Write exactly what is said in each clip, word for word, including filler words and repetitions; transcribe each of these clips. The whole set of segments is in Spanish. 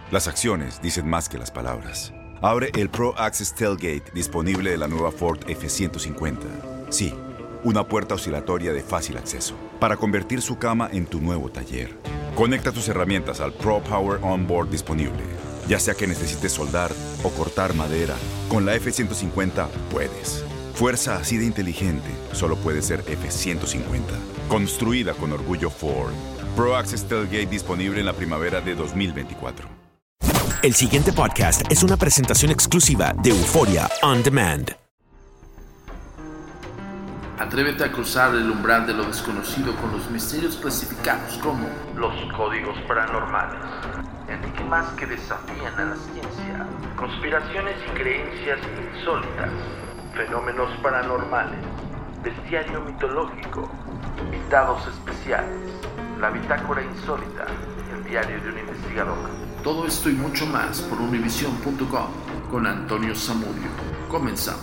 Las acciones dicen más que las palabras. Abre el Pro Access Tailgate disponible de la nueva Ford F ciento cincuenta. Sí, una puerta oscilatoria de fácil acceso para convertir su cama en tu nuevo taller. Conecta tus herramientas al Pro Power Onboard disponible. Ya sea que necesites soldar o cortar madera, con la F ciento cincuenta puedes. Fuerza así de inteligente solo puede ser F ciento cincuenta. Construida con orgullo Ford. Pro Access Tailgate disponible en la primavera de dos mil veinticuatro. El siguiente podcast es una presentación exclusiva de Euforia On Demand. Atrévete a cruzar el umbral de lo desconocido con los misterios clasificados como los códigos paranormales, enigmas que desafían a la ciencia, conspiraciones y creencias insólitas, fenómenos paranormales, bestiario mitológico, invitados especiales, la bitácora insólita, el diario de un investigador. Todo esto y mucho más por Univision punto com con Antonio Zamudio. Comenzamos.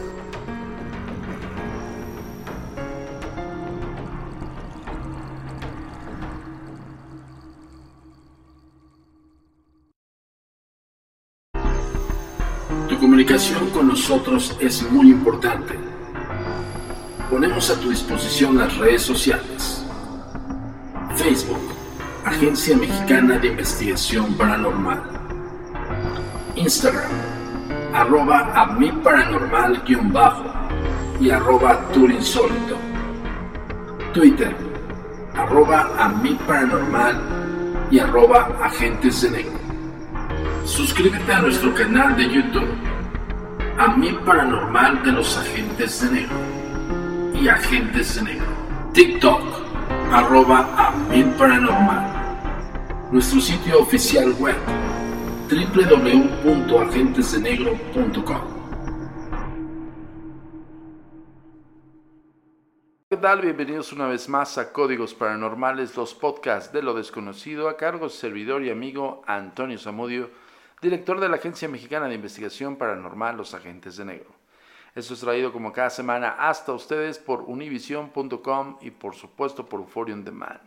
Tu comunicación con nosotros es muy importante. Ponemos a tu disposición las redes sociales. Facebook, Agencia Mexicana de Investigación Paranormal. Instagram, arroba a mi paranormal guión bajo y arroba turinsólito. Twitter, arroba a mi paranormal y arroba agentes de negro. Suscríbete a nuestro canal de YouTube, A Mi Paranormal de los Agentes de Negro y Agentes de Negro. TikTok, arroba A Mi Paranormal. Nuestro sitio oficial web, doble u doble u doble u punto agentes de negro punto com. ¿Qué tal? Bienvenidos una vez más a Códigos Paranormales, los podcasts de lo desconocido, a cargo de servidor y amigo Antonio Zamudio, director de la Agencia Mexicana de Investigación Paranormal, Los Agentes de Negro. Esto es traído como cada semana hasta ustedes por Univision punto com y por supuesto por Euphoria On Demand.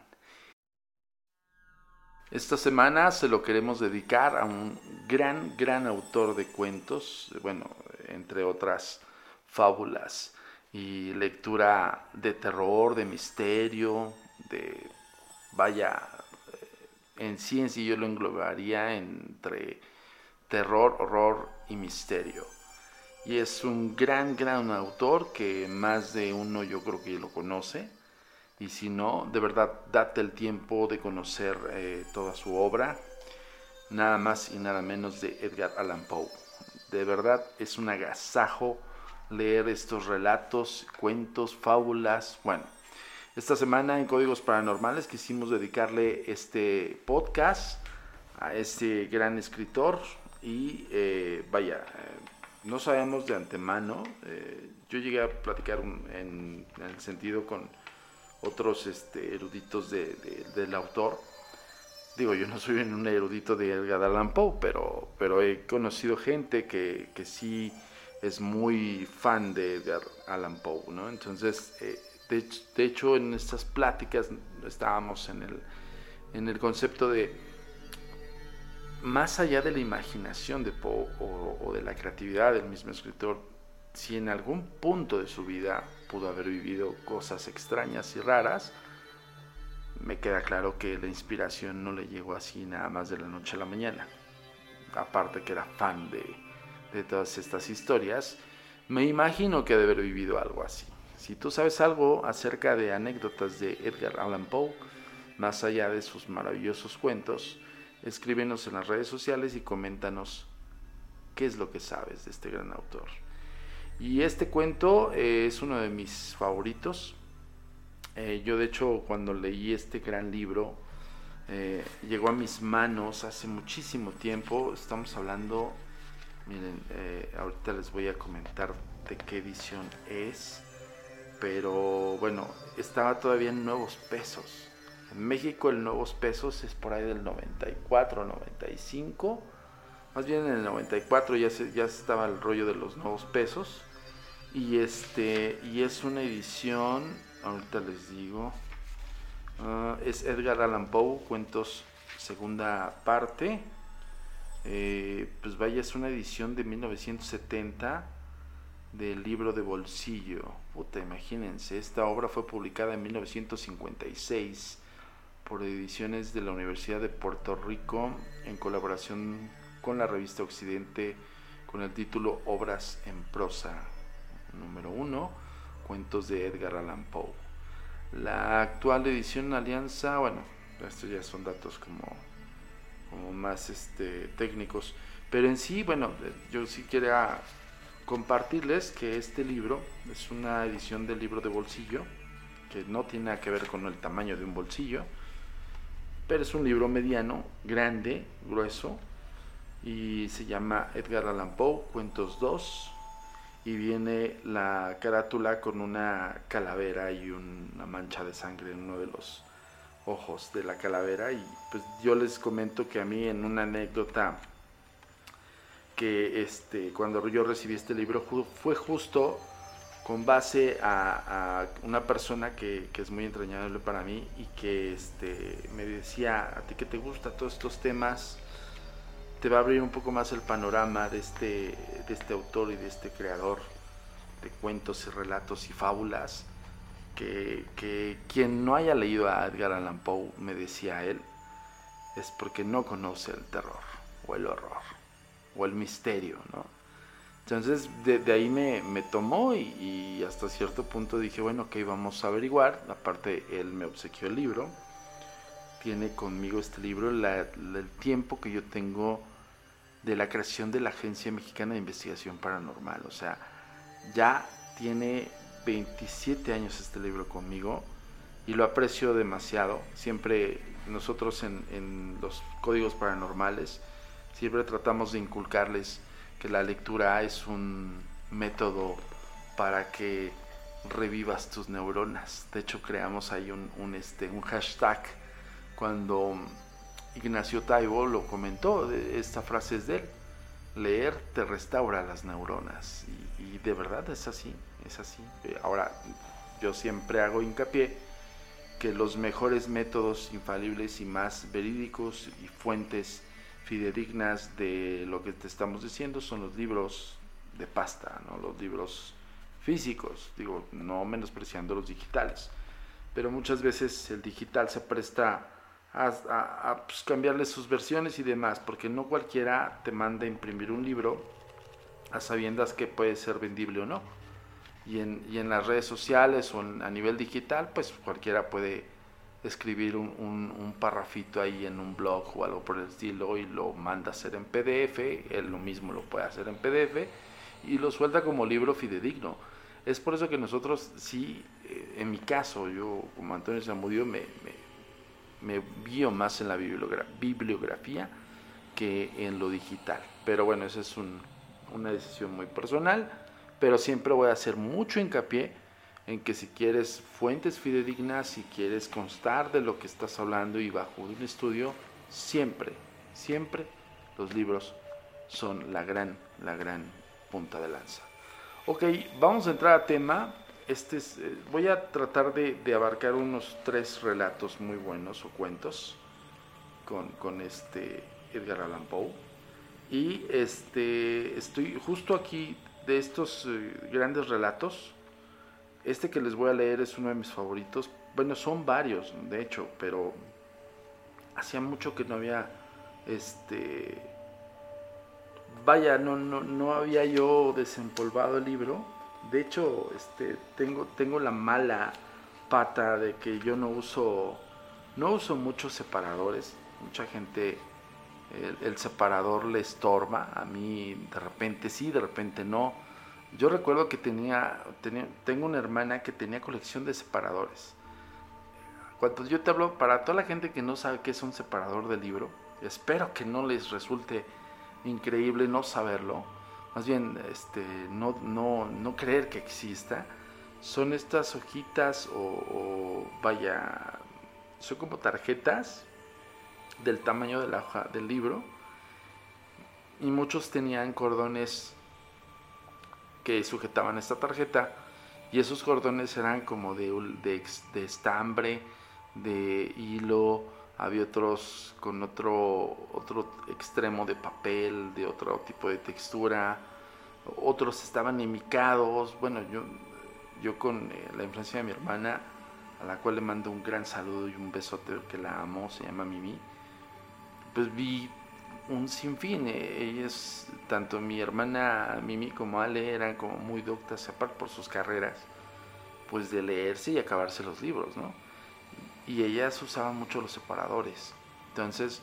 Esta semana se lo queremos dedicar a un gran, gran autor de cuentos, bueno, entre otras fábulas y lectura de terror, de misterio, de, vaya, en ciencia yo lo englobaría entre terror, horror y misterio. Y es un gran, gran autor que más de uno yo creo que lo conoce. Y si no, de verdad, date el tiempo de conocer eh, toda su obra. Nada más y nada menos de Edgar Allan Poe. De verdad, es un agasajo leer estos relatos, cuentos, fábulas. Bueno, esta semana en Códigos Paranormales quisimos dedicarle este podcast a este gran escritor. Y eh, vaya, eh, no sabemos de antemano, eh, yo llegué a platicar un, en, en el sentido con otros este, eruditos de, de, del autor. Digo, yo no soy un erudito de Edgar Allan Poe, pero, pero he conocido gente que, que sí es muy fan de Edgar Allan Poe, ¿no? Entonces, eh, de, de hecho, en estas pláticas estábamos en el, en el concepto de, más allá de la imaginación de Poe o, o de la creatividad del mismo escritor, si en algún punto de su vida pudo haber vivido cosas extrañas y raras, me queda claro que la inspiración no le llegó así nada más de la noche a la mañana. Aparte que era fan de, de todas estas historias, me imagino que ha de haber vivido algo así. Si tú sabes algo acerca de anécdotas de Edgar Allan Poe, más allá de sus maravillosos cuentos, escríbenos en las redes sociales y coméntanos qué es lo que sabes de este gran autor. Y este cuento eh, es uno de mis favoritos. Eh, yo de hecho cuando leí este gran libro, eh, llegó a mis manos hace muchísimo tiempo. Estamos hablando, miren, eh, ahorita les voy a comentar de qué edición es. Pero bueno, estaba todavía en nuevos pesos. En México el nuevos pesos es por ahí del noventa y cuatro, noventa y cinco. Más bien en el noventa y cuatro ya, se, ya estaba el rollo de los nuevos pesos. Y, este, y es una edición, ahorita les digo, uh, es Edgar Allan Poe, cuentos segunda parte. Eh, pues vaya, es una edición de mil novecientos setenta del libro de bolsillo. Puta, imagínense, esta obra fue publicada en mil novecientos cincuenta y seis por Ediciones de la Universidad de Puerto Rico en colaboración con la revista Occidente, con el título Obras en prosa. Número uno, cuentos de Edgar Allan Poe. La actual edición Alianza, bueno, estos ya son datos como, como más este, técnicos, pero en sí, bueno, yo sí quería compartirles que este libro es una edición del libro de bolsillo, que no tiene nada que ver con el tamaño de un bolsillo, pero es un libro mediano, grande, grueso, y se llama Edgar Allan Poe, Cuentos dos, y viene la carátula con una calavera y una mancha de sangre en uno de los ojos de la calavera. Y pues yo les comento que a mí, en una anécdota, que este, cuando yo recibí este libro fue justo con base a, a una persona que, que es muy entrañable para mí y que este, me decía: a ti que te gustan todos estos temas, te va a abrir un poco más el panorama de este, de este autor y de este creador de cuentos y relatos y fábulas, que, que quien no haya leído a Edgar Allan Poe, me decía él, es porque no conoce el terror o el horror o el misterio, ¿no? Entonces de, de ahí me, me tomó y, y hasta cierto punto dije, bueno, ok, vamos a averiguar. Aparte, él me obsequió el libro, tiene conmigo este libro, la, la, el tiempo que yo tengo de la creación de la Agencia Mexicana de Investigación Paranormal. O sea, ya tiene veintisiete años este libro conmigo y lo aprecio demasiado. Siempre nosotros en, en los códigos paranormales siempre tratamos de inculcarles que la lectura es un método para que revivas tus neuronas. De hecho, creamos ahí un, un, este, un hashtag cuando Ignacio Taibo lo comentó. Esta frase es de él: leer te restaura las neuronas, y, y de verdad es así, es así. Ahora, yo siempre hago hincapié que los mejores métodos infalibles y más verídicos y fuentes fidedignas de lo que te estamos diciendo son los libros de pasta, ¿no? Los libros físicos, digo, no menospreciando los digitales, pero muchas veces el digital se presta a, a, a pues, cambiarle sus versiones y demás, porque no cualquiera te manda a imprimir un libro a sabiendas que puede ser vendible o no. Y en, y en las redes sociales o en, a nivel digital, pues cualquiera puede escribir un, un, un parrafito ahí en un blog o algo por el estilo y lo manda a hacer en P D F. Él lo mismo lo puede hacer en P D F y lo suelta como libro fidedigno. Es por eso que nosotros, sí, en mi caso, yo como Antonio Zamudio me, me, me guío más en la bibliogra- bibliografía que en lo digital. Pero bueno, esa es un, una decisión muy personal, pero siempre voy a hacer mucho hincapié en que si quieres fuentes fidedignas, si quieres constar de lo que estás hablando y bajo un estudio, siempre, siempre los libros son la gran, la gran punta de lanza. Ok, vamos a entrar a tema. Este es, eh, voy a tratar de, de abarcar unos tres relatos muy buenos o cuentos con, con este Edgar Allan Poe. Y este, estoy justo aquí de estos eh, grandes relatos. Este que les voy a leer es uno de mis favoritos. Bueno, son varios, de hecho, pero hacía mucho que no había, este, vaya, no, no, no había yo desempolvado el libro. De hecho, este, tengo, tengo la mala pata de que yo no uso, no uso muchos separadores. Mucha gente, el, el separador le estorba. A mí de repente sí, de repente no. Yo recuerdo que tenía, tenía, tengo una hermana que tenía colección de separadores. Cuando yo te hablo, para toda la gente que no sabe qué es un separador de libro, espero que no les resulte increíble no saberlo. Más bien, este, no, no, no creer que exista. Son estas hojitas o, o vaya, son como tarjetas del tamaño de la hoja del libro. Y muchos tenían cordones que sujetaban esta tarjeta, y esos cordones eran como de, de, de estambre, de hilo, había otros con otro, otro extremo de papel, de otro tipo de textura, otros estaban imicados. Bueno, yo, yo con eh, la influencia de mi hermana, a la cual le mando un gran saludo y un besote, que la amo, se llama Mimi, pues vi un sinfín. Ella es, tanto mi hermana Mimi como Ale eran como muy doctas, aparte por sus carreras, pues de leerse y acabarse los libros, ¿no? Y ellas usaban mucho los separadores. Entonces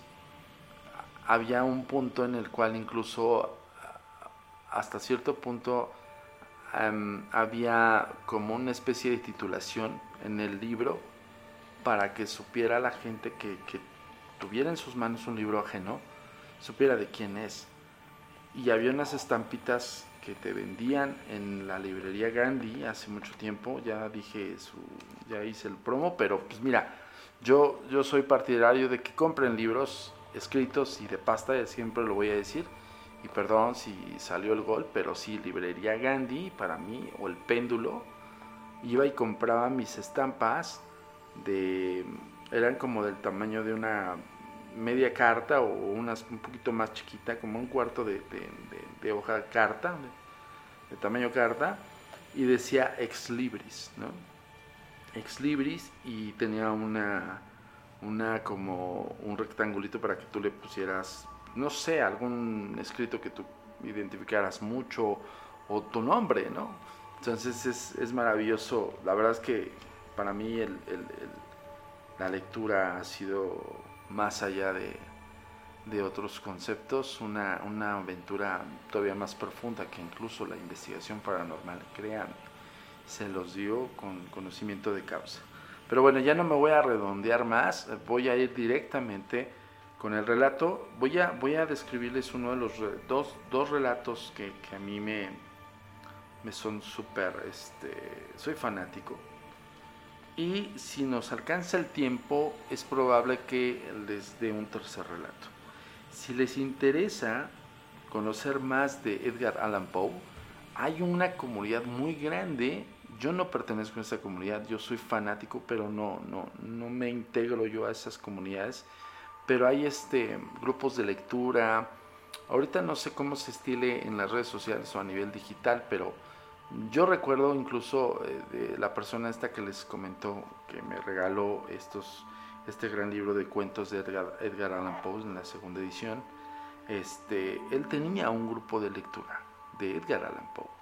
había un punto en el cual incluso hasta cierto punto um, había como una especie de titulación en el libro para que supiera la gente que, que tuviera en sus manos un libro ajeno, supiera de quién es. Y había unas estampitas que te vendían en la librería Gandhi hace mucho tiempo. Ya dije su, ya hice el promo, pero pues mira, yo, yo soy partidario de que compren libros escritos y de pasta, siempre lo voy a decir, y perdón si salió el gol, pero sí, librería Gandhi para mí, o el péndulo. Iba y compraba mis estampas, de eran como del tamaño de una media carta o unas un poquito más chiquita, como un cuarto de, de, de, de hoja carta, de, de tamaño carta, y decía ex libris, ¿no? Ex libris, y tenía una, una como un rectangulito para que tú le pusieras, no sé, algún escrito que tú identificaras mucho, o tu nombre, ¿no? Entonces es, es maravilloso. La verdad es que para mí el, el, el, la lectura ha sido, más allá de, de otros conceptos, una, una aventura todavía más profunda que incluso la investigación paranormal. Créanme, se los digo con conocimiento de causa. Pero bueno, ya no me voy a redondear más, voy a ir directamente con el relato. Voy a, voy a describirles uno de los dos, dos relatos que, que a mí me, me son súper, este, soy fanático. Y si nos alcanza el tiempo, es probable que les dé un tercer relato. Si les interesa conocer más de Edgar Allan Poe, hay una comunidad muy grande. Yo no pertenezco a esa comunidad, yo soy fanático, pero no, no, no me integro yo a esas comunidades. Pero hay este, grupos de lectura. Ahorita no sé cómo se estile en las redes sociales o a nivel digital, pero yo recuerdo incluso eh, de la persona esta que les comentó, que me regaló estos, este gran libro de cuentos de Edgar, Edgar Allan Poe en la segunda edición. Este, él tenía un grupo de lectura de Edgar Allan Poe.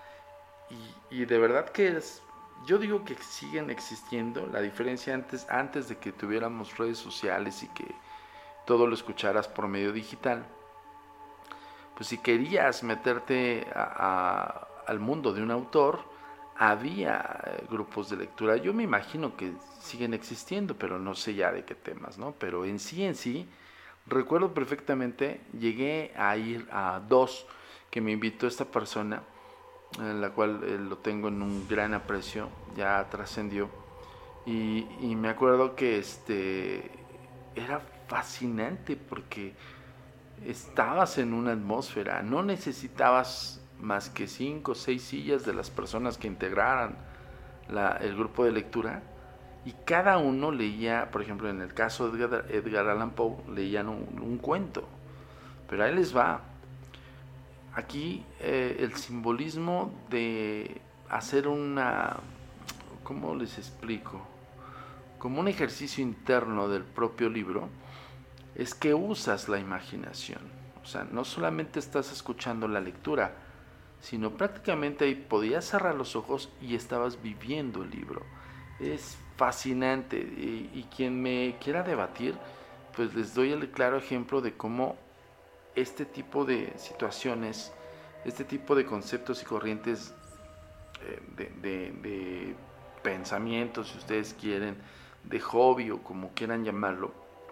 Y, y de verdad que es, yo digo que siguen existiendo. La diferencia antes, antes de que tuviéramos redes sociales y que todo lo escucharas por medio digital, pues si querías meterte a, a al mundo de un autor, había grupos de lectura. Yo me imagino que siguen existiendo, pero no sé ya de qué temas, ¿no? Pero en sí, en sí, recuerdo perfectamente, llegué a ir a dos que me invitó esta persona, en la cual eh, lo tengo en un gran aprecio, ya trascendió, y, y me acuerdo que este era fascinante porque estabas en una atmósfera, no necesitabas más que cinco o seis sillas de las personas que integraran la, el grupo de lectura, y cada uno leía, por ejemplo, en el caso de Edgar, Edgar Allan Poe, leían un, un cuento. Pero ahí les va. Aquí eh, el simbolismo de hacer una, ¿cómo les explico? Como un ejercicio interno del propio libro, es que usas la imaginación. O sea, no solamente estás escuchando la lectura, sino prácticamente ahí podías cerrar los ojos y estabas viviendo el libro. Es fascinante, y, y quien me quiera debatir, pues les doy el claro ejemplo de cómo este tipo de situaciones, este tipo de conceptos y corrientes eh, de, de, de pensamientos, si ustedes quieren, de hobby o como quieran llamarlo,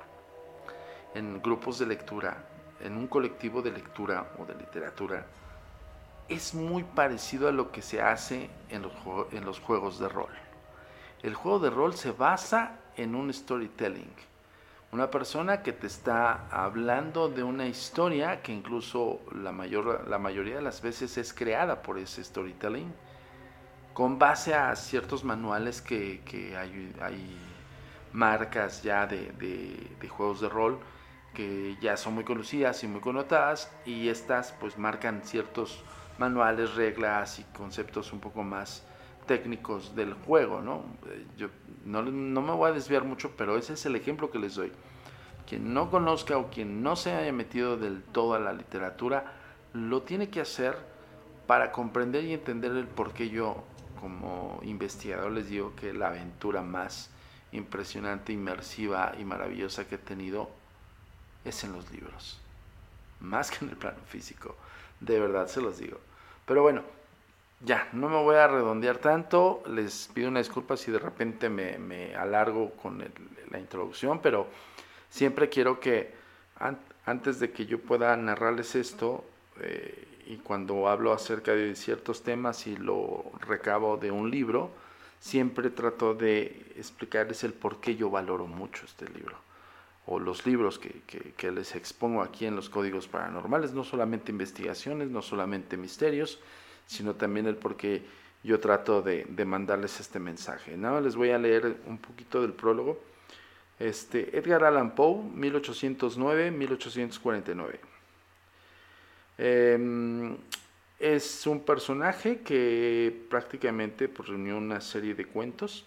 en grupos de lectura, en un colectivo de lectura o de literatura, es muy parecido a lo que se hace en los, en los juegos de rol. El juego de rol se basa en un storytelling. Una persona que te está hablando de una historia que incluso la, mayor, la mayoría de las veces es creada por ese storytelling, con base a ciertos manuales que, que hay, hay marcas ya de, de, de juegos de rol que ya son muy conocidas y muy connotadas, y estas pues marcan ciertos manuales, reglas y conceptos un poco más técnicos del juego, ¿no? Yo no, no me voy a desviar mucho, pero ese es el ejemplo que les doy. Quien no conozca o quien no se haya metido del todo a la literatura, lo tiene que hacer para comprender y entender el por qué yo, como investigador, les digo que la aventura más impresionante, inmersiva y maravillosa que he tenido es en los libros, más que en el plano físico, de verdad se los digo. Pero bueno, ya, no me voy a redondear tanto, les pido una disculpa si de repente me, me alargo con el, la introducción, pero siempre quiero que an, antes de que yo pueda narrarles esto, eh, y cuando hablo acerca de ciertos temas y lo recabo de un libro, siempre trato de explicarles el por qué yo valoro mucho este libro, o los libros que, que, que les expongo aquí en los Códigos Paranormales, no solamente investigaciones, no solamente misterios, sino también el por qué yo trato de, de mandarles este mensaje. Nada, les voy a leer un poquito del prólogo. Este, Edgar Allan Poe, mil ochocientos nueve a mil ochocientos cuarenta y nueve. Eh, es un personaje que prácticamente pues, reunió una serie de cuentos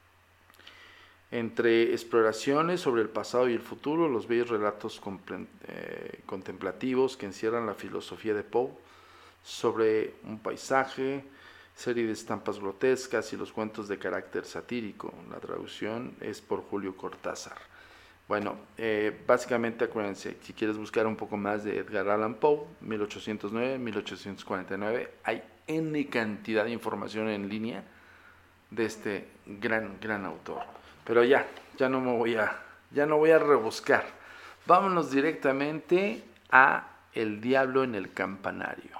entre exploraciones sobre el pasado y el futuro, los bellos relatos eh, contemplativos que encierran la filosofía de Poe sobre un paisaje, serie de estampas grotescas y los cuentos de carácter satírico. La traducción es por Julio Cortázar. Bueno, eh, básicamente acuérdense, si quieres buscar un poco más de Edgar Allan Poe, mil ochocientos nueve a mil ochocientos cuarenta y nueve, hay N cantidad de información en línea de este gran, gran autor. Pero ya, ya no me voy a, ya no voy a rebuscar. Vámonos directamente a El diablo en el campanario.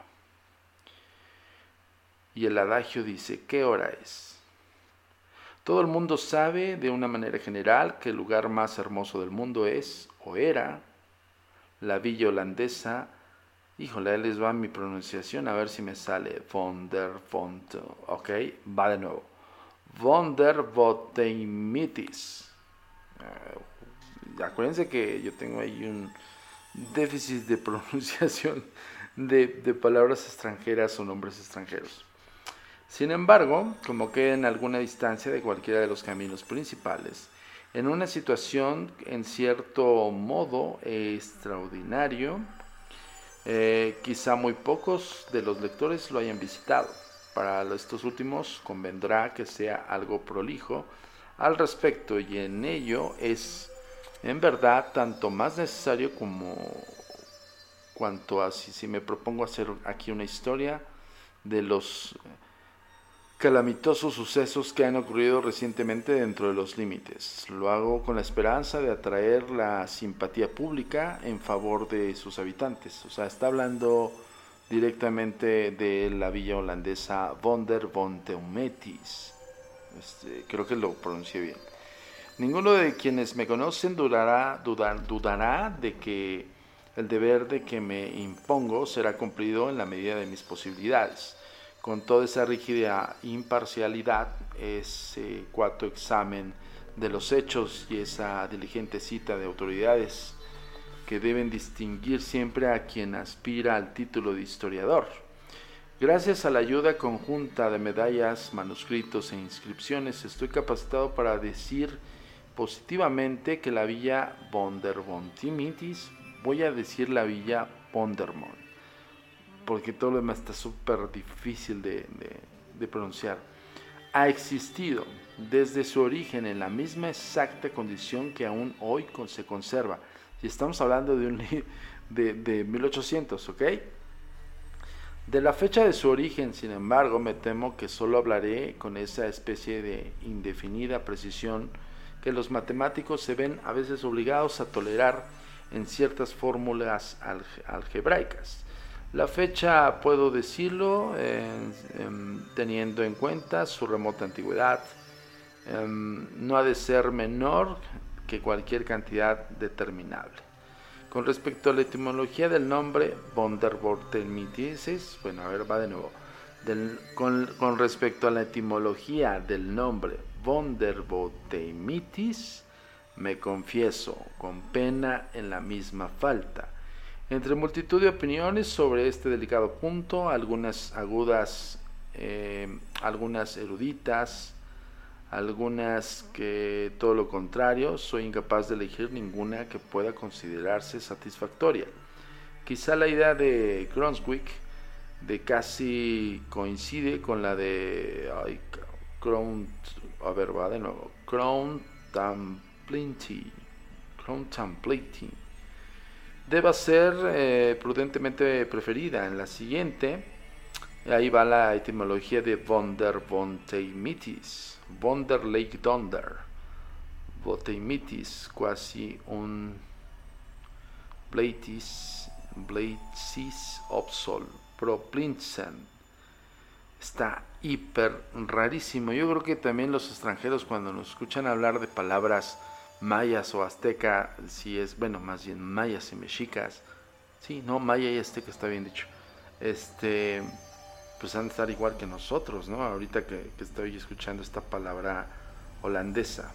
Y el adagio dice, ¿qué hora es? Todo el mundo sabe de una manera general que el lugar más hermoso del mundo es, o era, la villa holandesa. Híjole, ahí les va mi pronunciación, a ver si me sale. Vondervond, ok, va de nuevo. Vondervotteimittis. Uh, acuérdense que yo tengo ahí un déficit de pronunciación de, de palabras extranjeras o nombres extranjeros. Sin embargo, como queda en alguna distancia de cualquiera de los caminos principales, en una situación en cierto modo extraordinario, eh, quizá muy pocos de los lectores lo hayan visitado. Para estos últimos convendrá que sea algo prolijo al respecto, y en ello es en verdad tanto más necesario como cuanto a si, si me propongo hacer aquí una historia de los calamitosos sucesos que han ocurrido recientemente dentro de los límites. Lo hago con la esperanza de atraer la simpatía pública en favor de sus habitantes. O sea, está hablando directamente de la villa holandesa Vondervotteimittis. Este, creo que lo pronuncié bien. Ninguno de quienes me conocen dudará, dudar, dudará de que el deber de que me impongo será cumplido en la medida de mis posibilidades. Con toda esa rígida imparcialidad, ese cuarto examen de los hechos y esa diligente cita de autoridades que deben distinguir siempre a quien aspira al título de historiador. Gracias a la ayuda conjunta de medallas, manuscritos e inscripciones, estoy capacitado para decir positivamente que la villa Vondervotteimittis, voy a decir la villa Vondermont, porque todo lo demás está súper difícil de, de, de pronunciar, ha existido desde su origen en la misma exacta condición que aún hoy se conserva. Y estamos hablando de, un, de, de mil ochocientos, ¿ok? De la fecha de su origen, sin embargo, me temo que solo hablaré con esa especie de indefinida precisión que los matemáticos se ven a veces obligados a tolerar en ciertas fórmulas alge- algebraicas. La fecha, puedo decirlo, eh, eh, teniendo en cuenta su remota antigüedad, eh, no ha de ser menor que cualquier cantidad determinable. Con respecto a la etimología del nombre Vondervotteimittis, bueno, a ver, va de nuevo. Del, con, con respecto a la etimología del nombre Vondervotteimittis, me confieso, con pena en la misma falta. Entre multitud de opiniones sobre este delicado punto, algunas agudas, eh, algunas eruditas, algunas que todo lo contrario, soy incapaz de elegir ninguna que pueda considerarse satisfactoria. Quizá la idea de Brunswick de casi coincide con la de ay, Crown, a ver, va de nuevo, Crown Templating, Crown Templating deba ser eh, prudentemente preferida. En la siguiente, ahí va la etimología de Wonder Vonteimitis, Wonder Lake Donder, Vonteimitis, quasi un Blatis, Blatis Opsol, Proplinsen. Está hiper rarísimo. Yo creo que también los extranjeros, cuando nos escuchan hablar de palabras mayas o azteca, si es, bueno, más bien mayas y mexicas, sí, no, maya y azteca está bien dicho, este, pues han de estar igual que nosotros, ¿no? Ahorita que, que estoy escuchando esta palabra holandesa.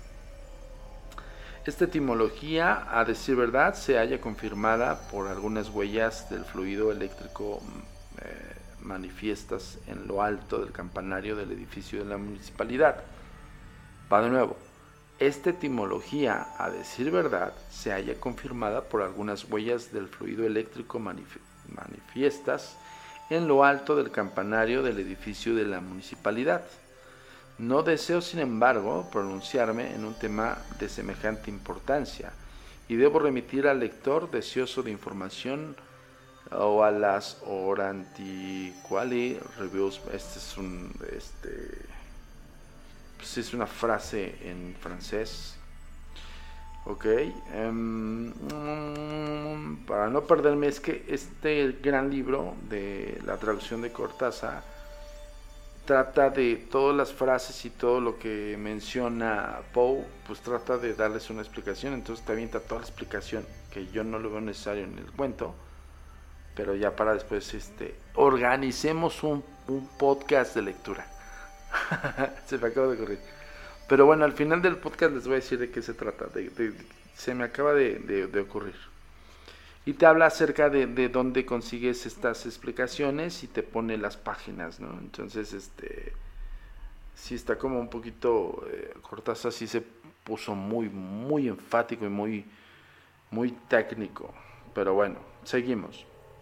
Esta etimología, a decir verdad, se halla confirmada por algunas huellas del fluido eléctrico eh, manifiestas en lo alto del campanario del edificio de la municipalidad. Va de nuevo. Esta etimología, a decir verdad, se halla confirmada por algunas huellas del fluido eléctrico manif- manifiestas en lo alto del campanario del edificio de la municipalidad. No deseo, sin embargo, pronunciarme en un tema de semejante importancia y debo remitir al lector deseoso de información o a las Orantiquali Reviews. Este es un, este, pues es una frase en francés. Ok, um, um, para no perderme, es que este gran libro de la traducción de Cortázar trata de todas las frases y todo lo que menciona Poe, pues trata de darles una explicación. Entonces te avienta toda la explicación, que yo no lo veo necesario en el cuento, pero ya para después este organicemos un, un podcast de lectura. Se me acaba de ocurrir. Pero bueno, al final del podcast les voy a decir de qué se trata, de, de, de, se me acaba de, de, de ocurrir. Y te habla acerca de, de dónde consigues estas explicaciones y te pone las páginas, ¿no? Entonces, este, sí está como un poquito, eh, Cortázar sí se puso muy, muy enfático y muy, muy técnico. Pero bueno, seguimos.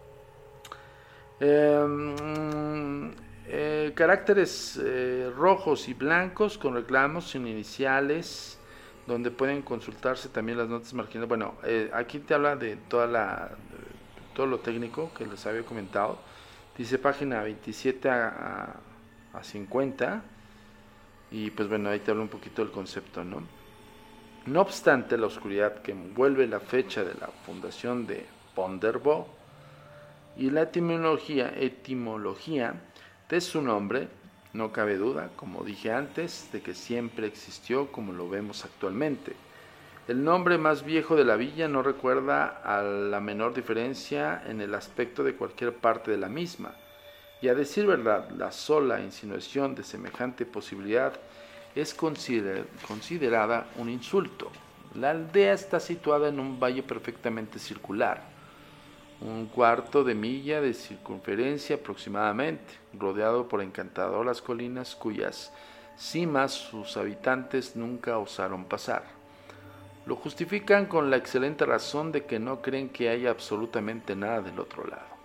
Eh, eh, caracteres eh, rojos y blancos con reclamos sin iniciales, donde pueden consultarse también las notas marginales. Bueno, eh, aquí te habla de toda la de todo lo técnico que les había comentado. Dice página veintisiete a, a, a cincuenta, y pues bueno, ahí te habla un poquito del concepto, ¿no? No obstante la oscuridad que envuelve la fecha de la fundación de Ponderbo y la etimología, etimología de su nombre, no cabe duda, como dije antes, de que siempre existió como lo vemos actualmente. El nombre más viejo de la villa no recuerda a la menor diferencia en el aspecto de cualquier parte de la misma, y a decir verdad, la sola insinuación de semejante posibilidad es consider- considerada un insulto. La aldea está situada en un valle perfectamente circular, un cuarto de milla de circunferencia aproximadamente, rodeado por encantadoras colinas cuyas cimas sus habitantes nunca osaron pasar. Lo justifican con la excelente razón de que no creen que haya absolutamente nada del otro lado.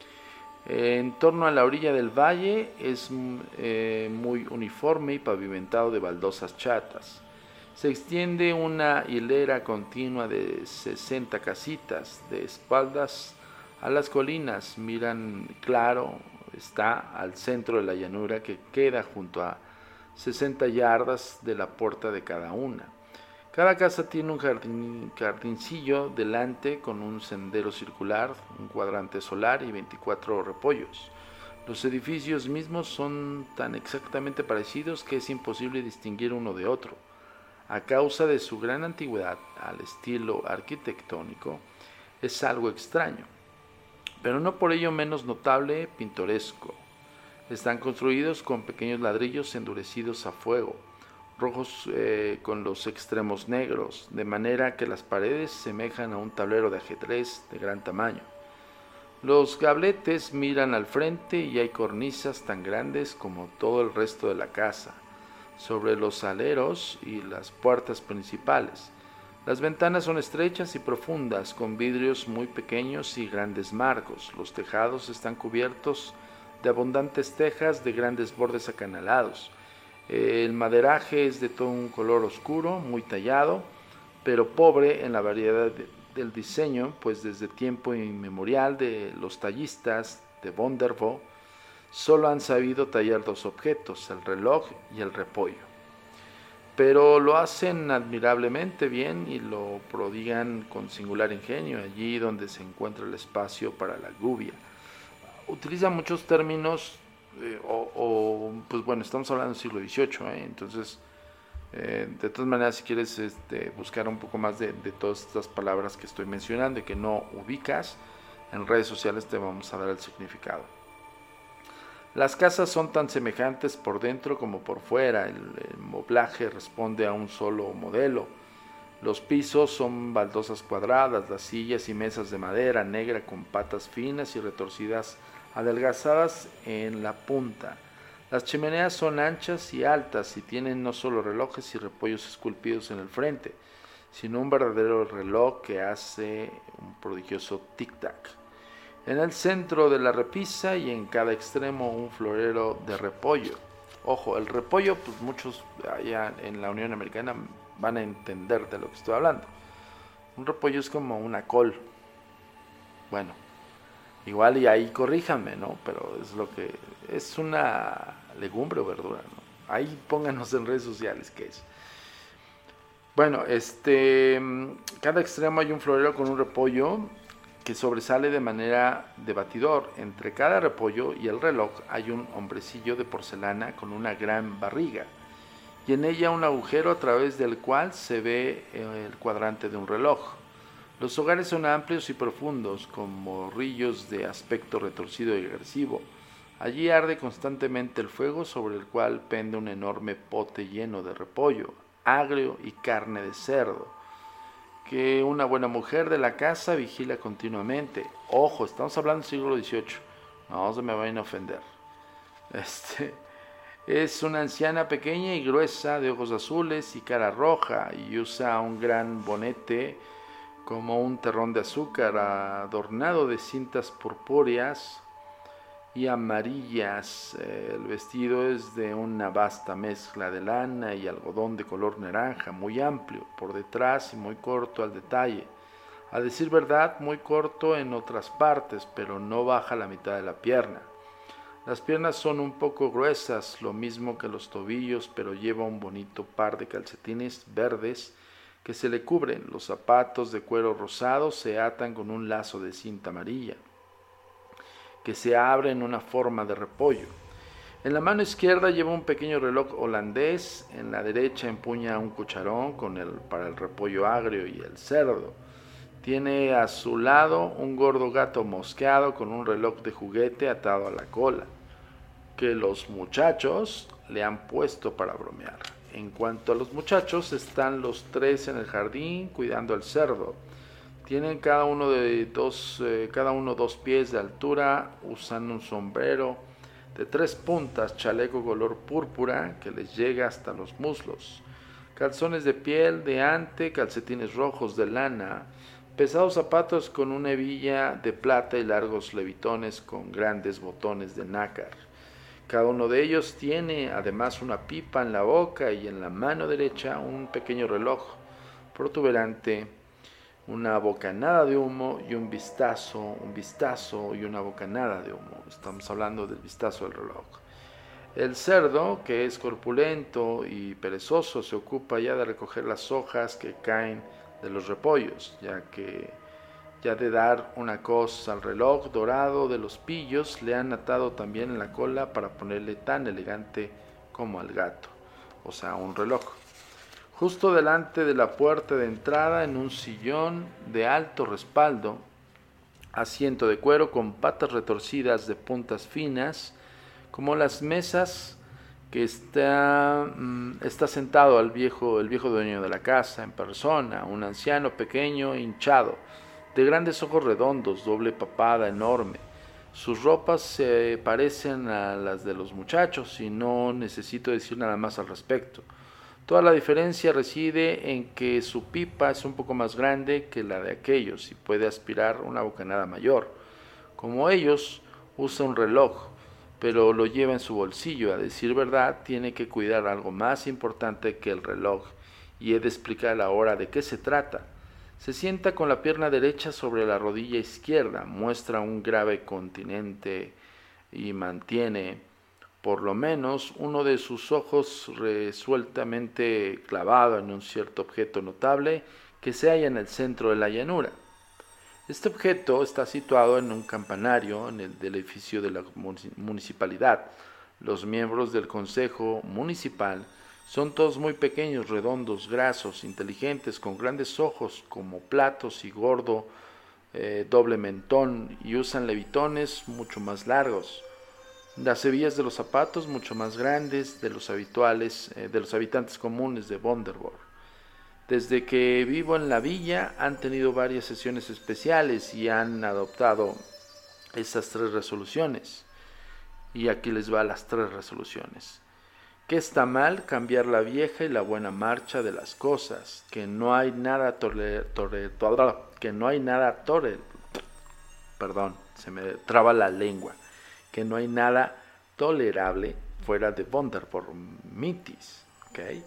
En torno a la orilla del valle es eh, muy uniforme y pavimentado de baldosas chatas. Se extiende una hilera continua de sesenta casitas, de espaldas a las colinas, miran claro, está al centro de la llanura que queda junto a sesenta yardas de la puerta de cada una. Cada casa tiene un jardín, jardincillo delante con un sendero circular, un cuadrante solar y veinticuatro repollos. Los edificios mismos son tan exactamente parecidos que es imposible distinguir uno de otro. A causa de su gran antigüedad al estilo arquitectónico, es algo extraño, pero no por ello menos notable, pintoresco. Están construidos con pequeños ladrillos endurecidos a fuego, rojos eh, con los extremos negros, de manera que las paredes semejan a un tablero de ajedrez de gran tamaño. Los gabletes miran al frente y hay cornisas tan grandes como todo el resto de la casa, sobre los aleros y las puertas principales. Las ventanas son estrechas y profundas, con vidrios muy pequeños y grandes marcos. Los tejados están cubiertos de abundantes tejas de grandes bordes acanalados. El maderaje es de todo un color oscuro, muy tallado, pero pobre en la variedad de, del diseño, pues desde tiempo inmemorial de los tallistas de Von der Vo solo han sabido tallar dos objetos, el reloj y el repollo. Pero lo hacen admirablemente bien y lo prodigan con singular ingenio allí donde se encuentra el espacio para la gubia. Utilizan muchos términos, eh, o, o, pues bueno, estamos hablando del siglo dieciocho, ¿eh? entonces, eh, de todas maneras, si quieres este, buscar un poco más de, de todas estas palabras que estoy mencionando y que no ubicas, en redes sociales te vamos a dar el significado. Las casas son tan semejantes por dentro como por fuera, el, el moblaje responde a un solo modelo. Los pisos son baldosas cuadradas, las sillas y mesas de madera negra con patas finas y retorcidas adelgazadas en la punta. Las chimeneas son anchas y altas y tienen no solo relojes y repollos esculpidos en el frente, sino un verdadero reloj que hace un prodigioso tic-tac. En el centro de la repisa y en cada extremo un florero de repollo. Ojo, el repollo, pues muchos allá en la Unión Americana van a entender de lo que estoy hablando. Un repollo es como una col. Bueno, igual y ahí corríjanme, ¿no? Pero es lo que es una legumbre o verdura, ¿no? Ahí pónganos en redes sociales qué es. Bueno, este, cada extremo hay un florero con un repollo que sobresale de manera de batidor. Entre cada repollo y el reloj hay un hombrecillo de porcelana con una gran barriga, y en ella un agujero a través del cual se ve el cuadrante de un reloj. Los hogares son amplios y profundos, con morrillos de aspecto retorcido y agresivo. Allí arde constantemente el fuego sobre el cual pende un enorme pote lleno de repollo, agrio y carne de cerdo, que una buena mujer de la casa vigila continuamente. Ojo, estamos hablando del siglo dieciocho, no se me vayan a ofender. Este, es una anciana pequeña y gruesa, de ojos azules y cara roja, y usa un gran bonete como un terrón de azúcar, adornado de cintas purpúreas y amarillas. El vestido es de una vasta mezcla de lana y algodón de color naranja, muy amplio por detrás y muy corto al detalle. A decir verdad, muy corto en otras partes, pero no baja la mitad de la pierna. Las piernas son un poco gruesas, lo mismo que los tobillos, pero lleva un bonito par de calcetines verdes que se le cubren. Los zapatos de cuero rosado se atan con un lazo de cinta amarilla, que se abre en una forma de repollo. En la mano izquierda lleva un pequeño reloj holandés, en la derecha empuña un cucharón con el, para el repollo agrio y el cerdo. Tiene a su lado un gordo gato mosqueado con un reloj de juguete atado a la cola, que los muchachos le han puesto para bromear. En cuanto a los muchachos, están los tres en el jardín cuidando al cerdo. Tienen cada uno de dos, eh, cada uno dos pies de altura, usan un sombrero de tres puntas, chaleco color púrpura que les llega hasta los muslos, calzones de piel de ante, calcetines rojos de lana, pesados zapatos con una hebilla de plata y largos levitones con grandes botones de nácar. Cada uno de ellos tiene además una pipa en la boca y en la mano derecha un pequeño reloj protuberante, una bocanada de humo y un vistazo, un vistazo y una bocanada de humo. Estamos hablando del vistazo del reloj. El cerdo, que es corpulento y perezoso, se ocupa ya de recoger las hojas que caen de los repollos, ya que ya de dar una cosa al reloj dorado de los pillos, le han atado también en la cola para ponerle tan elegante como al gato, o sea, un reloj. Justo delante de la puerta de entrada, en un sillón de alto respaldo, asiento de cuero con patas retorcidas de puntas finas, como las mesas que está, mm, está sentado al viejo, el viejo dueño de la casa en persona, un anciano pequeño, hinchado, de grandes ojos redondos, doble papada enorme. Sus ropas se parecen a las de los muchachos y no necesito decir nada más al respecto. Toda la diferencia reside en que su pipa es un poco más grande que la de aquellos y puede aspirar una bocanada mayor. Como ellos, usa un reloj, pero lo lleva en su bolsillo. A decir verdad, tiene que cuidar algo más importante que el reloj, y he de explicar ahora de qué se trata. Se sienta con la pierna derecha sobre la rodilla izquierda, muestra un grave continente y mantiene, por lo menos, uno de sus ojos resueltamente clavado en un cierto objeto notable que se halla en el centro de la llanura. Este objeto está situado en un campanario en el del edificio de la municipalidad. Los miembros del consejo municipal son todos muy pequeños, redondos, grasos, inteligentes, con grandes ojos como platos y gordo eh, doble mentón, y usan levitones mucho más largos. Las hebillas de los zapatos mucho más grandes de los habituales, eh, de los habitantes comunes de Vonderborg. Desde que vivo en la villa han tenido varias sesiones especiales y han adoptado esas tres resoluciones. Y aquí les va las tres resoluciones. Que está mal cambiar la vieja y la buena marcha de las cosas, que no hay nada tole, tole, tole, que no hay nada tole, perdón, se me traba la lengua, que no hay nada tolerable fuera de Vonderborg Mitis, ¿okay?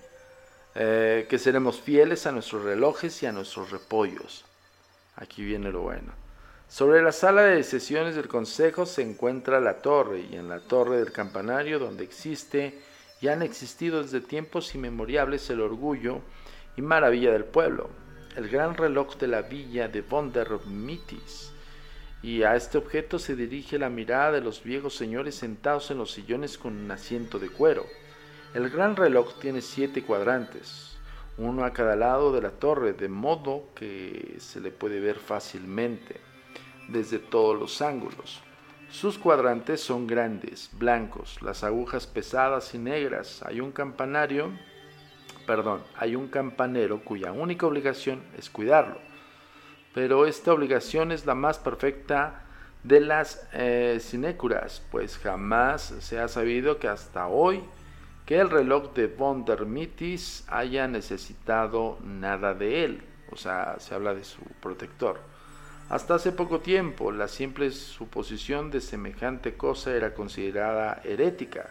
Eh, que seremos fieles a nuestros relojes y a nuestros repollos. Aquí viene lo bueno. Sobre la sala de sesiones del consejo se encuentra la torre, y en la torre del campanario, donde existe y han existido desde tiempos inmemorables el orgullo y maravilla del pueblo, el gran reloj de la villa de Vonderborg Mitis. Y a este objeto se dirige la mirada de los viejos señores sentados en los sillones con un asiento de cuero. El gran reloj tiene siete cuadrantes, uno a cada lado de la torre, de modo que se le puede ver fácilmente desde todos los ángulos. Sus cuadrantes son grandes, blancos, las agujas pesadas y negras. Hay un campanario, perdón, hay un campanero cuya única obligación es cuidarlo. Pero esta obligación es la más perfecta de las eh, sinécuras, pues jamás se ha sabido que hasta hoy que el reloj de Vonderborg Mitis haya necesitado nada de él, o sea, se habla de su protector. Hasta hace poco tiempo, la simple suposición de semejante cosa era considerada herética.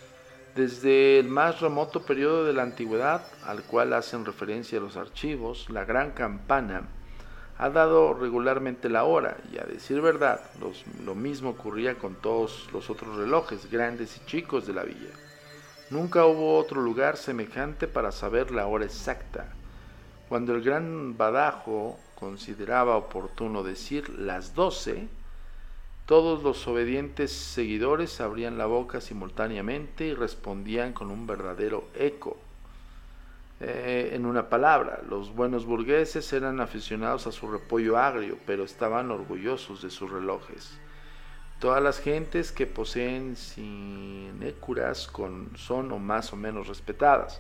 Desde el más remoto periodo de la antigüedad, al cual hacen referencia los archivos, la gran campana ha dado regularmente la hora, y a decir verdad, los, lo mismo ocurría con todos los otros relojes, grandes y chicos de la villa. Nunca hubo otro lugar semejante para saber la hora exacta. Cuando el gran badajo consideraba oportuno decir las doce, todos los obedientes seguidores abrían la boca simultáneamente y respondían con un verdadero eco. Eh, en una palabra, los buenos burgueses eran aficionados a su repollo agrio, pero estaban orgullosos de sus relojes. Todas las gentes que poseen sinécuras con, son o más o menos respetadas.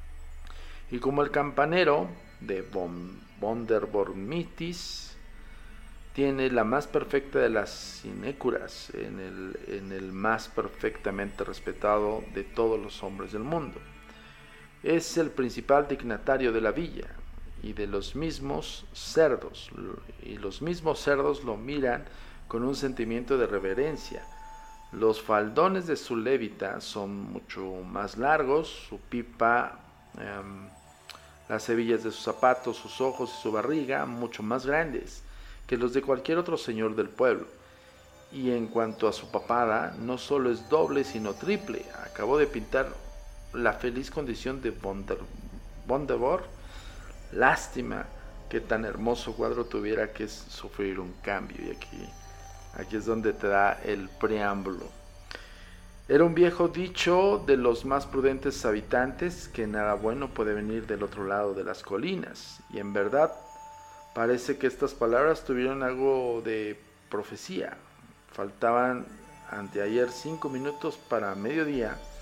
Y como el campanero de Vonderborg Mitis tiene la más perfecta de las sinécuras en el, en el más perfectamente respetado de todos los hombres del mundo. Es el principal dignatario de la villa y de los mismos cerdos, y los mismos cerdos lo miran con un sentimiento de reverencia. Los faldones de su levita son mucho más largos, su pipa, um, las hebillas de sus zapatos, sus ojos y su barriga mucho más grandes que los de cualquier otro señor del pueblo. Y en cuanto a su papada, no solo es doble sino triple. Acabó de pintar la feliz condición de Vonderborg. Lástima que tan hermoso cuadro tuviera que sufrir un cambio. Y aquí, aquí es donde te da el preámbulo. Era un viejo dicho de los más prudentes habitantes que nada bueno puede venir del otro lado de las colinas. Y en verdad parece que estas palabras tuvieron algo de profecía. Faltaban anteayer cinco minutos para mediodía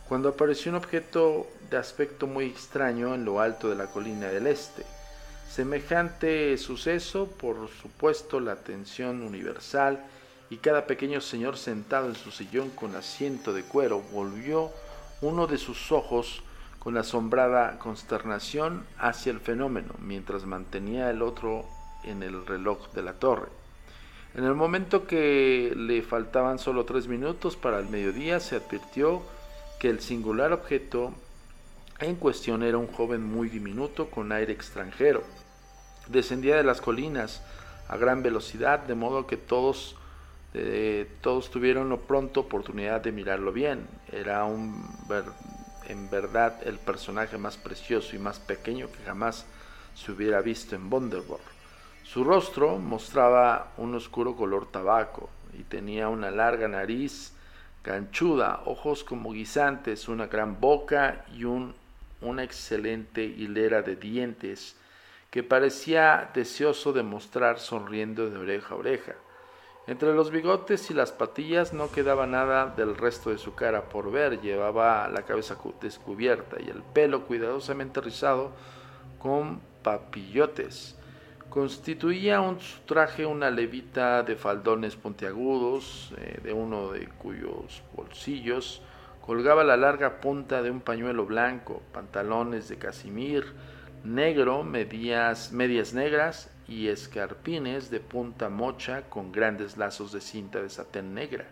cuando apareció un objeto de aspecto muy extraño en lo alto de la colina del este. Semejante suceso, por supuesto, la atención universal, y cada pequeño señor sentado en su sillón con asiento de cuero volvió uno de sus ojos con asombrada consternación hacia el fenómeno, mientras mantenía el otro en el reloj de la torre. En el momento que le faltaban solo tres minutos para el mediodía, se advirtió que el singular objeto en cuestión era un joven muy diminuto con aire extranjero. Descendía de las colinas a gran velocidad, de modo que todos, eh, todos tuvieron pronto oportunidad de mirarlo bien. Era un, ver, en verdad el personaje más precioso y más pequeño que jamás se hubiera visto en Wonderworld. Su rostro mostraba un oscuro color tabaco y tenía una larga nariz ganchuda, ojos como guisantes, una gran boca y un, una excelente hilera de dientes que parecía deseoso de mostrar sonriendo de oreja a oreja. Entre los bigotes y las patillas no quedaba nada del resto de su cara por ver. Llevaba la cabeza descubierta y el pelo cuidadosamente rizado con papillotes. Constituía un, su traje una levita de faldones puntiagudos, eh, de uno de cuyos bolsillos colgaba la larga punta de un pañuelo blanco, pantalones de casimir negro, medias, medias negras y escarpines de punta mocha con grandes lazos de cinta de satén negra.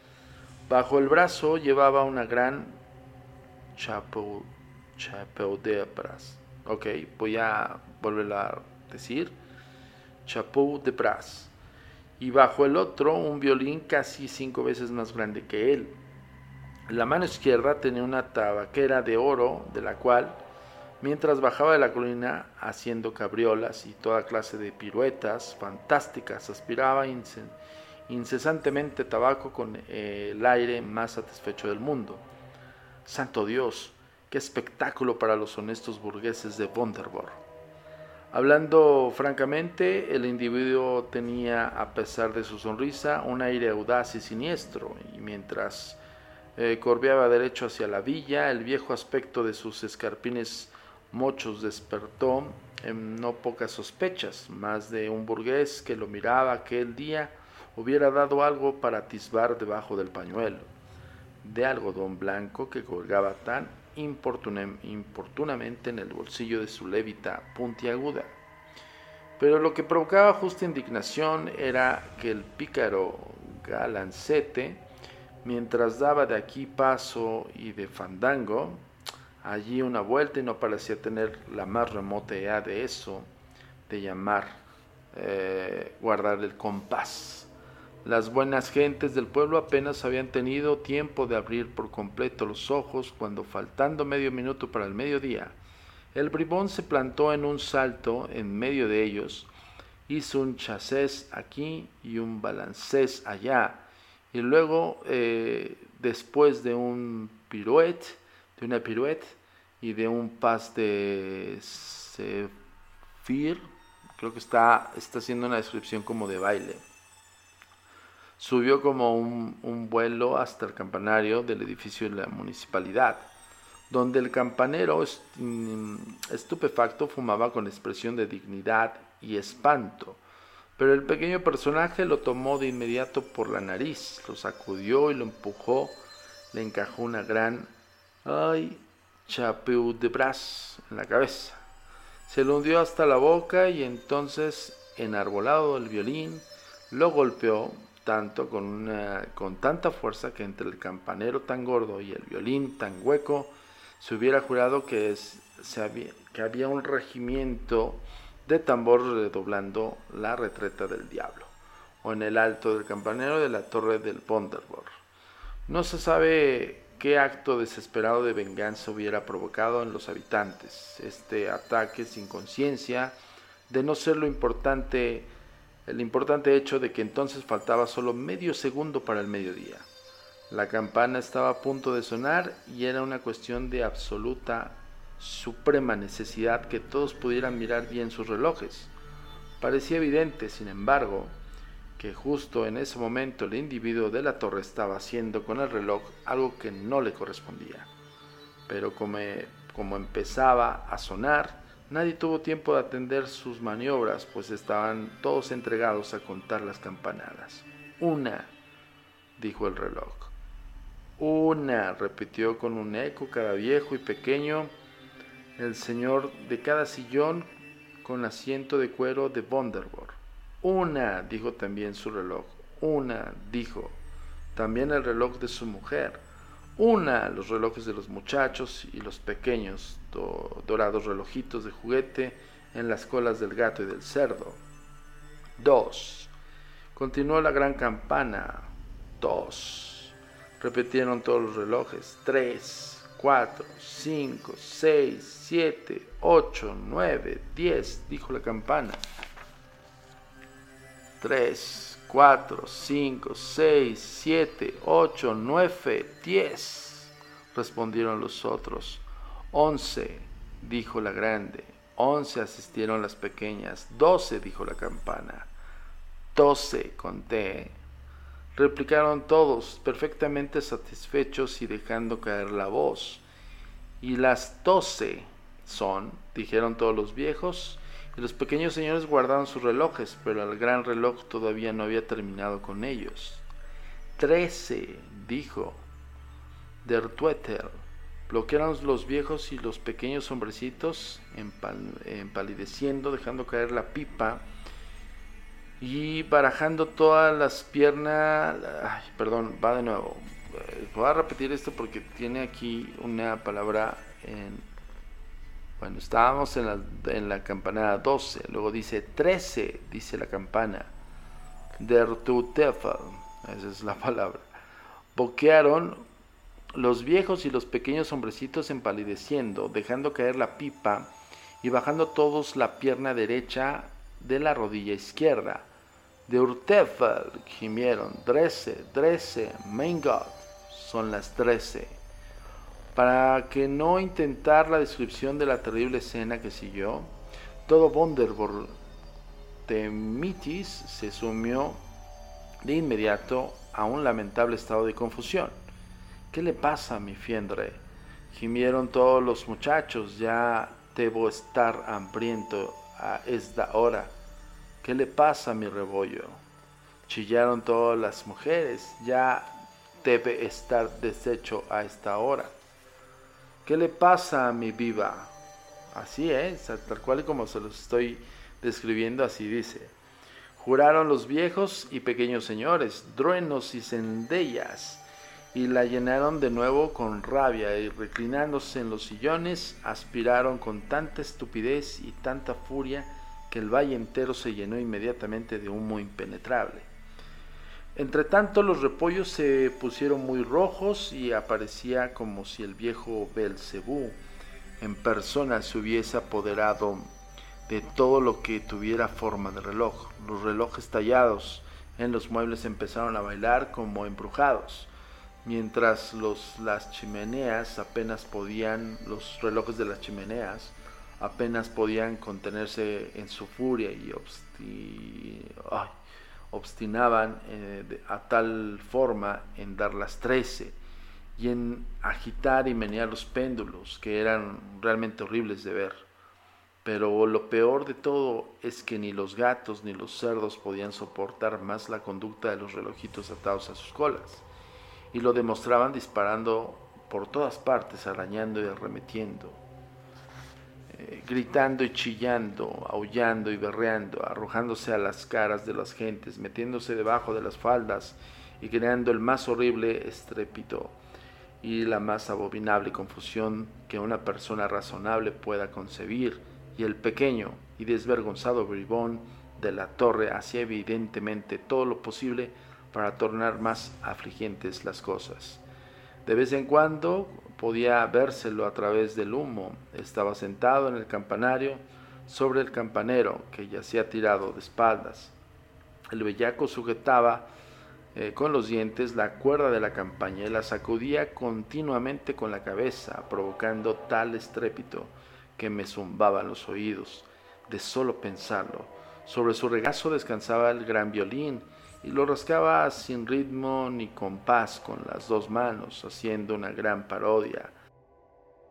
Bajo el brazo llevaba una gran chapeau, chapeau de bras. Ok, voy a volver a decir. Chapeau de bras, y bajo el otro un violín casi cinco veces más grande que él. La mano izquierda tenía una tabaquera de oro, de la cual, mientras bajaba de la colina haciendo cabriolas y toda clase de piruetas fantásticas, aspiraba inces- incesantemente tabaco con eh, el aire más satisfecho del mundo. ¡Santo Dios! ¡Qué espectáculo para los honestos burgueses de Wonderworld! Hablando francamente, el individuo tenía, a pesar de su sonrisa, un aire audaz y siniestro, y mientras eh, corbeaba derecho hacia la villa, el viejo aspecto de sus escarpines mochos despertó en no pocas sospechas. Más de un burgués que lo miraba aquel día hubiera dado algo para atisbar debajo del pañuelo de algodón blanco que colgaba tan importunamente en el bolsillo de su levita puntiaguda. Pero lo que provocaba justa indignación era que el pícaro galancete, mientras daba de aquí paso y de fandango, allí una vuelta, y no parecía tener la más remota idea de eso, de llamar, eh, guardar el compás. Las buenas gentes del pueblo apenas habían tenido tiempo de abrir por completo los ojos cuando, faltando medio minuto para el mediodía, el bribón se plantó en un salto en medio de ellos, hizo un chassés aquí y un balancés allá, y luego, eh, después de un pirouette, de una pirouette y de un pas de zephyr, creo que está, está haciendo una descripción como de baile, subió como un, un vuelo hasta el campanario del edificio de la municipalidad, donde el campanero estupefacto fumaba con expresión de dignidad y espanto. Pero el pequeño personaje lo tomó de inmediato por la nariz, lo sacudió y lo empujó, le encajó una gran ay chapeau de bras en la cabeza, se lo hundió hasta la boca y entonces, enarbolado el violín, lo golpeó tanto con, una, con tanta fuerza que entre el campanero tan gordo y el violín tan hueco se hubiera jurado que, es, se había, que había un regimiento de tambor redoblando la retreta del diablo, o en el alto del campanero de la torre del Wonderworld. No se sabe qué acto desesperado de venganza hubiera provocado en los habitantes este ataque sin conciencia, de no ser lo importante el importante hecho de que entonces faltaba solo medio segundo para el mediodía. La campana estaba a punto de sonar y era una cuestión de absoluta, suprema necesidad que todos pudieran mirar bien sus relojes. Parecía evidente, sin embargo, que justo en ese momento el individuo de la torre estaba haciendo con el reloj algo que no le correspondía. pero como, como empezaba a sonar, nadie tuvo tiempo de atender sus maniobras, pues estaban todos entregados a contar las campanadas. Una, dijo el reloj. Una, repitió con un eco cada viejo y pequeño, el señor de cada sillón con asiento de cuero de Wonderboard. Una, dijo también su reloj. Una, dijo también el reloj de su mujer. Una, los relojes de los muchachos y los pequeños do, dorados relojitos de juguete en las colas del gato y del cerdo. Dos, continuó la gran campana. Dos, repitieron todos los relojes. Tres, cuatro, cinco, seis, siete, ocho, nueve, diez, dijo la campana. Tres, cuatro, cinco, seis, siete, ocho, nueve, diez, respondieron los otros. Once, dijo la grande. Once, asistieron las pequeñas. Doce, dijo la campana. Doce, conté. Replicaron todos, perfectamente satisfechos y dejando caer la voz. Y las doce son, dijeron todos los viejos, y los pequeños señores guardaron sus relojes, pero el gran reloj todavía no había terminado con ellos. Trece, dijo Der Tueter. Bloquearon los viejos y los pequeños hombrecitos, empal- empalideciendo, dejando caer la pipa y barajando todas las piernas. Ay, perdón, va de nuevo. Voy a repetir esto porque tiene aquí una palabra en... Bueno, estábamos en la, en la campanada doce, luego dice trece, dice la campana. Der Teufel, esa es la palabra. Boquearon los viejos y los pequeños hombrecitos empalideciendo, dejando caer la pipa y bajando todos la pierna derecha de la rodilla izquierda. Der Teufel, gimieron. Trece, trece, mein Gott, son las trece. Para que no intentar la descripción de la terrible escena que siguió, todo Wonderboard de Mitis se sumió de inmediato a un lamentable estado de confusión. ¿Qué le pasa, mi fiendre? Gimieron todos los muchachos. Ya debo estar hambriento a esta hora. ¿Qué le pasa, mi rebollo? Chillaron todas las mujeres. Ya debe estar deshecho a esta hora. ¿Qué le pasa a mi viva? Así es, tal cual como se los estoy describiendo, así dice. Juraron los viejos y pequeños señores, truenos y centellas, y la llenaron de nuevo con rabia, y reclinándose en los sillones, aspiraron con tanta estupidez y tanta furia que el valle entero se llenó inmediatamente de humo impenetrable. Entretanto los repollos se pusieron muy rojos y aparecía como si el viejo Belcebú en persona se hubiese apoderado de todo lo que tuviera forma de reloj. Los relojes tallados en los muebles empezaron a bailar como embrujados, mientras los, las chimeneas apenas podían, los relojes de las chimeneas apenas podían contenerse en su furia y obsti... Ay. obstinaban eh, de, a tal forma en dar las trece y en agitar y menear los péndulos, que eran realmente horribles de ver. Pero lo peor de todo es que ni los gatos ni los cerdos podían soportar más la conducta de los relojitos atados a sus colas, y lo demostraban disparando por todas partes, arañando y arremetiendo, eh, gritando y chillando, aullando y berreando, arrojándose a las caras de las gentes, metiéndose debajo de las faldas y creando el más horrible estrépito y la más abominable confusión que una persona razonable pueda concebir. Y el pequeño y desvergonzado bribón de la torre hacía evidentemente todo lo posible para tornar más afligentes las cosas. De vez en cuando podía vérselo a través del humo. Estaba sentado en el campanario sobre el campanero, que yacía tirado de espaldas. El bellaco sujetaba eh, con los dientes la cuerda de la campaña y la sacudía continuamente con la cabeza, provocando tal estrépito que me zumbaban los oídos de solo pensarlo. Sobre su regazo descansaba el gran violín y lo rascaba sin ritmo ni compás con las dos manos, haciendo una gran parodia.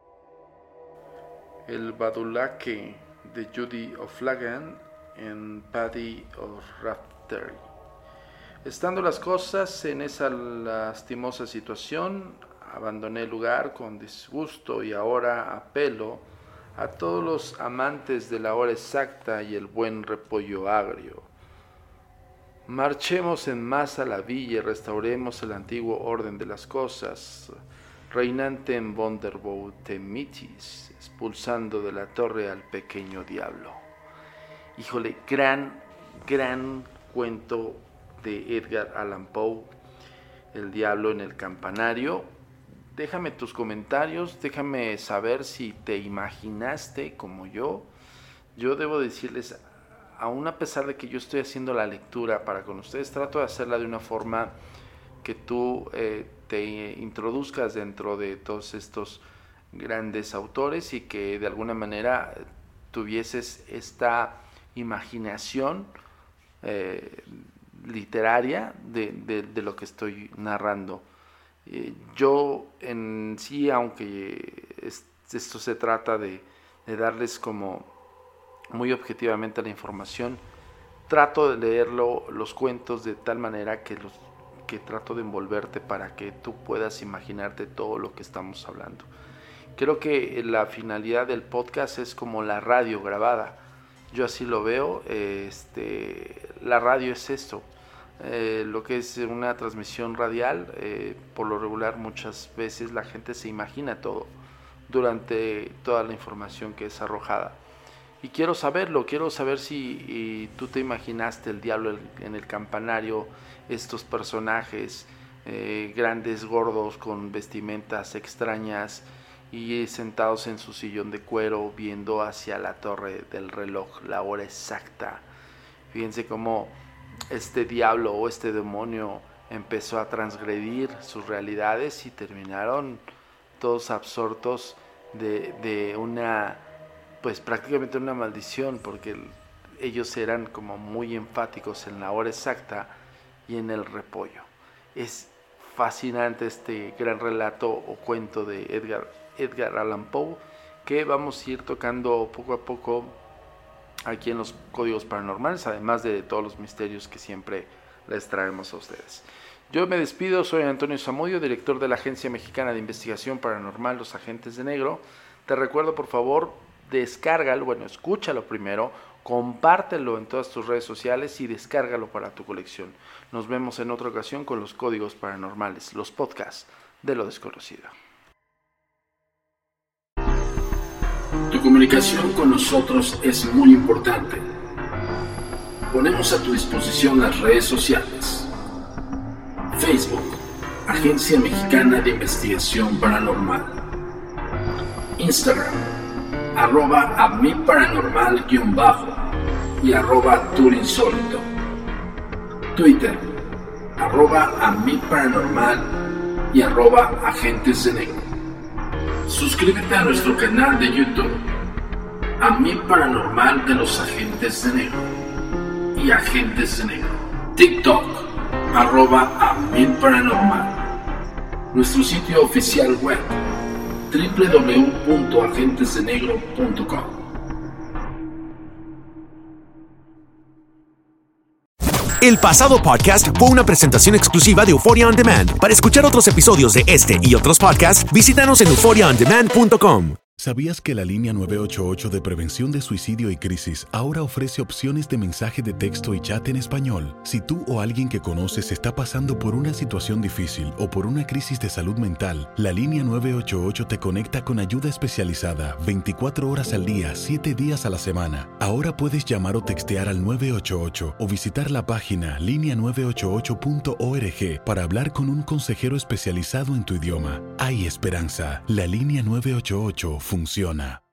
El Badulaque de Judy O'Flagan en Paddy O'Raftery. Estando las cosas en esa lastimosa situación, abandoné el lugar con disgusto y ahora apelo a todos los amantes de la hora exacta y el buen repollo agrio. Marchemos en masa a la villa y restauremos el antiguo orden de las cosas, reinante en Vonderbo Temitis, expulsando de la torre al pequeño diablo. Híjole, gran, gran cuento de Edgar Allan Poe, El diablo en el campanario. Déjame tus comentarios, déjame saber si te imaginaste como yo. Yo debo decirles, aún a pesar de que yo estoy haciendo la lectura para con ustedes, trato de hacerla de una forma que tú eh, te introduzcas dentro de todos estos grandes autores y que de alguna manera tuvieses esta imaginación eh, literaria de, de, de lo que estoy narrando. Eh, yo en sí, aunque es, esto se trata de, de darles como muy objetivamente la información, trato de leerlo, los cuentos de tal manera que, los, que trato de envolverte para que tú puedas imaginarte todo lo que estamos hablando. Creo que la finalidad del podcast es como la radio grabada. Yo así lo veo. Este, la radio es esto. Eh, lo que es una transmisión radial, eh, por lo regular muchas veces la gente se imagina todo durante toda la información que es arrojada. Y quiero saberlo, quiero saber si y tú te imaginaste el diablo en el campanario, estos personajes eh, grandes, gordos, con vestimentas extrañas y sentados en su sillón de cuero viendo hacia la torre del reloj, la hora exacta. Fíjense cómo este diablo o este demonio empezó a transgredir sus realidades y terminaron todos absortos de, de una... pues prácticamente una maldición, porque ellos eran como muy enfáticos en la hora exacta y en el repollo. Es fascinante este gran relato o cuento de Edgar, Edgar Allan Poe, que vamos a ir tocando poco a poco aquí en los Códigos Paranormales, además de todos los misterios que siempre les traemos a ustedes. Yo me despido, soy Antonio Zamudio, director de la Agencia Mexicana de Investigación Paranormal, Los Agentes de Negro. Te recuerdo, por favor, descárgalo, bueno, escúchalo primero, compártelo en todas tus redes sociales y descárgalo para tu colección. Nos vemos en otra ocasión con los Códigos Paranormales, los podcasts de lo desconocido. Tu comunicación con nosotros es muy importante. Ponemos a tu disposición las redes sociales. Facebook, Agencia Mexicana de Investigación Paranormal. Instagram, arroba a mi paranormal guión bajo y arroba turinsólito. Twitter, arroba a mi paranormal y arroba agentes de negro. Suscríbete a nuestro canal de YouTube, A Mi Paranormal de los Agentes de Negro y Agentes de Negro. TikTok, arroba A Mi Paranormal. Nuestro sitio oficial web, doble u doble u doble u punto agentes de negro punto com. El pasado podcast fue una presentación exclusiva de Euphoria On Demand. Para escuchar otros episodios de este y otros podcasts, visítanos en euphoria on demand punto com. ¿Sabías que la línea nueve ocho ocho de prevención de suicidio y crisis ahora ofrece opciones de mensaje de texto y chat en español? Si tú o alguien que conoces está pasando por una situación difícil o por una crisis de salud mental, la línea nueve ocho ocho te conecta con ayuda especializada veinticuatro horas al día, siete días a la semana. Ahora puedes llamar o textear al nueve ocho ocho o visitar la página línea nueve ocho ocho punto org para hablar con un consejero especializado en tu idioma. Hay esperanza. La línea nueve ocho ocho funciona.